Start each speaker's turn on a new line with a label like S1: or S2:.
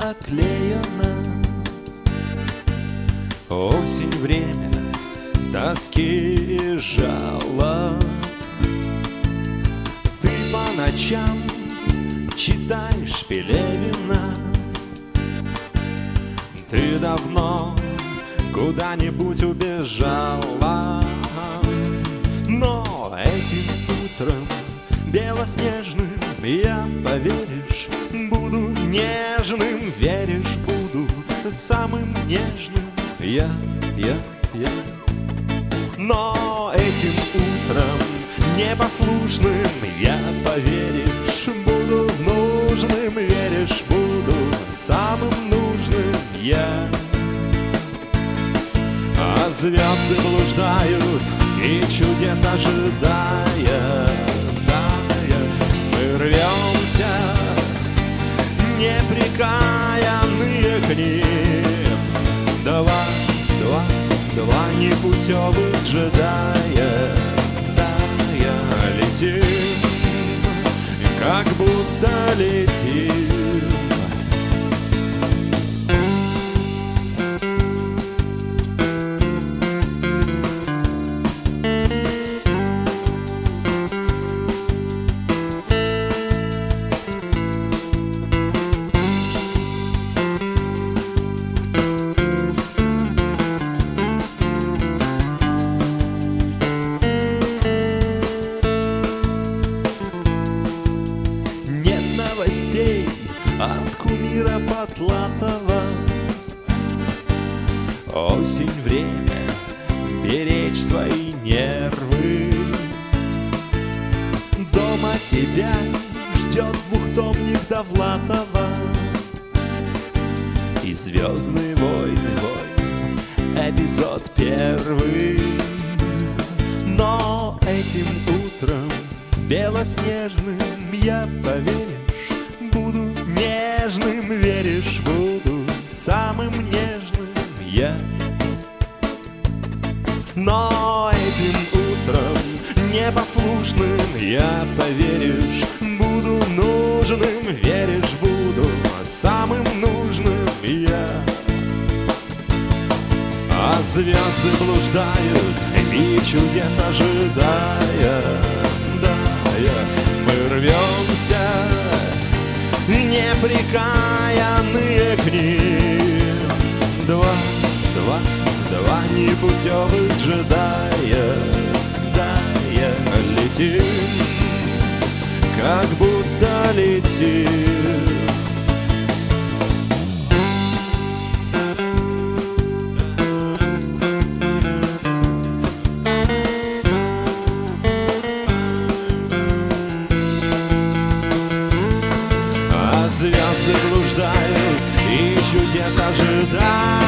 S1: оклеена. Осень — время тоски и жалоб. Ты по ночам читаешь Пелевина. Ты давно куда-нибудь убежала, но этим утром белоснежным я, поверишь, буду нежным. Веришь, буду самым нежным я. Но этим утром непослушным я, поверишь, буду нужным. Веришь, буду самым нужным я. А звезды блуждают и чудес ожидая, мы рвемся, непрекаянные к ним. Два непутевых джедая, летим, как будто летим. От кумира Потлатова. Осень — время беречь свои нервы. Дома тебя ждет двухтомник Довлатова и «Звездные войны», эпизод первый. Но этим утром белоснежным я, поверишь, буду нежным. Веришь, буду самым нежным я. Но этим утром непослушным я, поверишь, буду нужным. Веришь, буду самым нужным я. А звезды блуждают и чудес ожидая, мы рвемся, непрекаянные к ним. Два непутевых джедая, летим, как будто летим. Звезды блуждают и чудес ожидают.